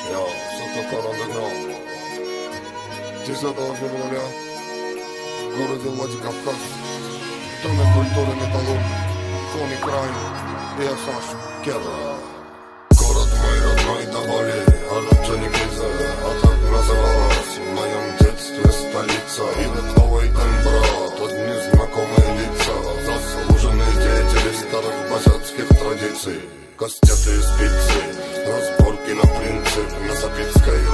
Ja, Sotokan underground. Тесятого февраля в городе Владикавказ Доме культуры Металлург, Фони Край и Асаш Керра. Город мой родной до боли, Орджоникидзе, а так называлась в моем детстве столица. И Ветловый Эмбрат, одни знакомые лица, заслуженные деятели старых базятских традиций. Кастеты и спицы, разборки на принцип, на Запицкой